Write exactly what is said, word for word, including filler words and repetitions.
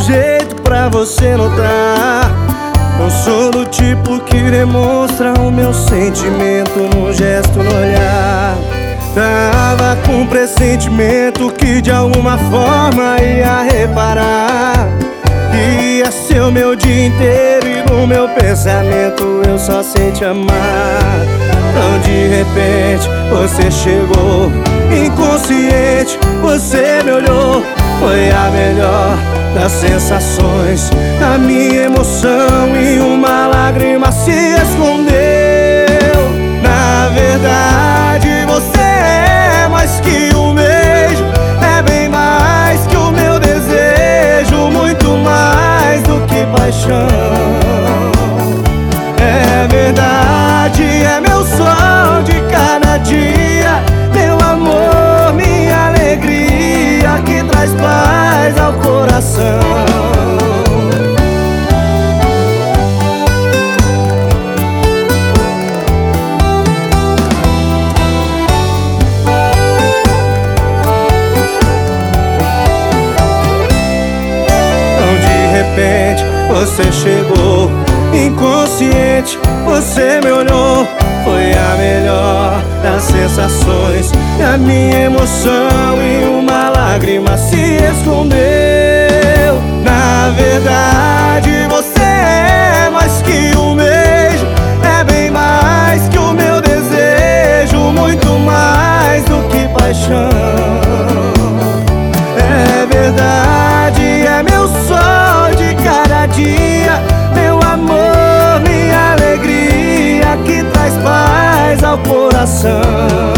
jeito pra você notar. Eu sou do tipo que demonstra o meu sentimento no gesto, no olhar. Tava com pressentimento que de alguma forma ia reparar. Ia ser o meu dia inteiro e no meu pensamento eu só sei te amar. Então de repente você chegou, inconsciente, você me olhou. Foi a melhor das sensações, a minha emoção e uma lágrima se escondeu. Na verdade você é mais que um beijo, é bem mais que o meu desejo, muito mais do que paixão. É verdade, é meu sol de cada dia, meu amor, minha alegria, que traz paz ao coração. De repente você chegou, inconsciente, você me olhou. Foi a melhor das sensações, a minha emoção e uma lágrima se escondeu. Na verdade você é mais que um beijo, é bem mais que o meu desejo, muito mais do que paixão. É verdade, é meu sol de cada dia, meu amor, minha alegria, que traz paz ao coração.